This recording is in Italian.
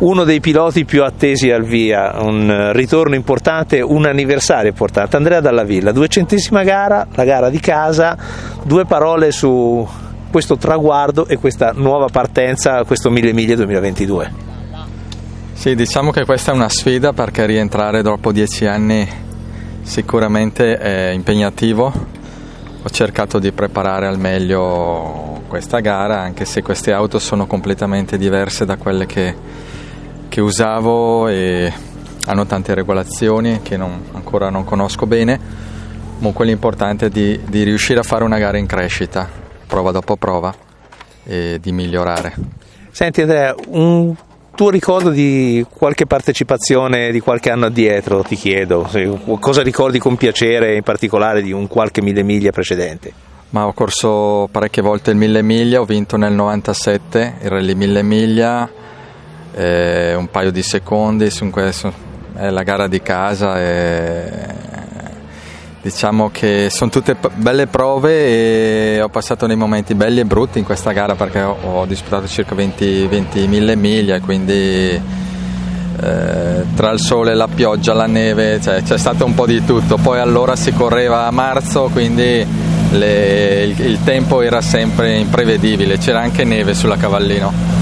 uno dei piloti più attesi al via, un ritorno importante, un anniversario importante. Andrea Dalla Villa, 200ª gara, la gara di casa, 2 parole su questo traguardo e questa nuova partenza, questo 1000 miglia 2022. Sì, diciamo che questa è una sfida perché rientrare dopo 10 anni sicuramente è impegnativo. Ho cercato di preparare al meglio questa gara, anche se queste auto sono completamente diverse da quelle che usavo e hanno tante regolazioni che ancora non conosco bene. Comunque l'importante è di riuscire a fare una gara in crescita, prova dopo prova, e di migliorare. Senti Andrea, un tuo ricordo di qualche partecipazione di qualche anno addietro, ti chiedo, cosa ricordi con piacere in particolare di un qualche 1000 miglia precedente? Ma ho corso parecchie volte il 1000 miglia, ho vinto nel 97 il Rally 1000 miglia, un paio di secondi su questo, è la gara di casa e diciamo che sono tutte belle prove e ho passato dei momenti belli e brutti in questa gara perché ho disputato circa 20 1000 miglia e quindi tra il sole, la pioggia, la neve, c'è stato un po' di tutto. Poi allora si correva a marzo, quindi il tempo era sempre imprevedibile, c'era anche neve sulla Cavallino.